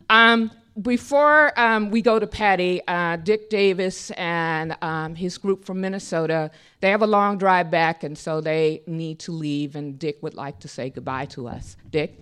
Before we go to Patty, Dick Davis and his group from Minnesota, they have a long drive back, and so they need to leave, and Dick would like to say goodbye to us. Dick?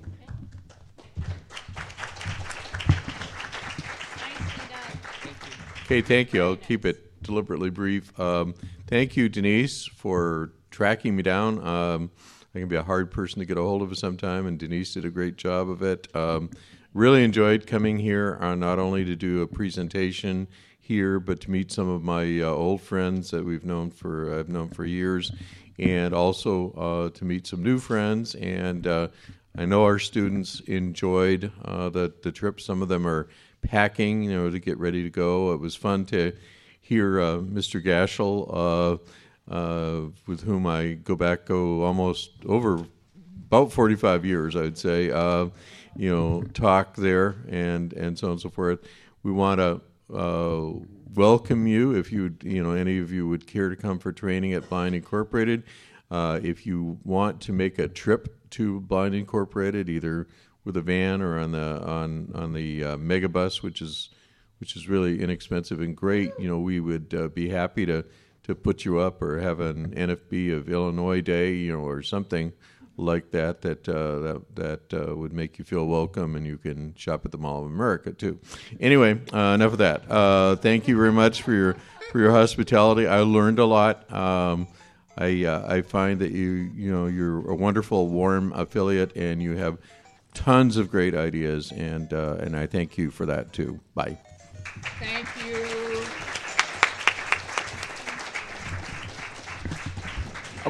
Okay, thank you. I'll keep it deliberately brief. Thank you, Denise, for tracking me down. I can be a hard person to get a hold of sometime, and Denise did a great job of it. Really enjoyed coming here, not only to do a presentation here, but to meet some of my old friends that I've known for years, and also to meet some new friends. And I know our students enjoyed the trip. Some of them are packing, to get ready to go. It was fun to hear Mr. Gashel, with whom I go almost over about 45 years, I would say, talk there and so on and so forth. We want to welcome you if any of you would care to come for training at Blind Incorporated. If you want to make a trip to Blind Incorporated, either with a van or on the megabus, which is really inexpensive and great, we would be happy to put you up, or have an NFB of Illinois Day, or something like that would make you feel welcome, and you can shop at the Mall of America too. Anyway, enough of that. Thank you very much for your hospitality. I learned a lot. I find that you're a wonderful, warm affiliate, and you have tons of great ideas, and I thank you for that too. Bye. Thank you.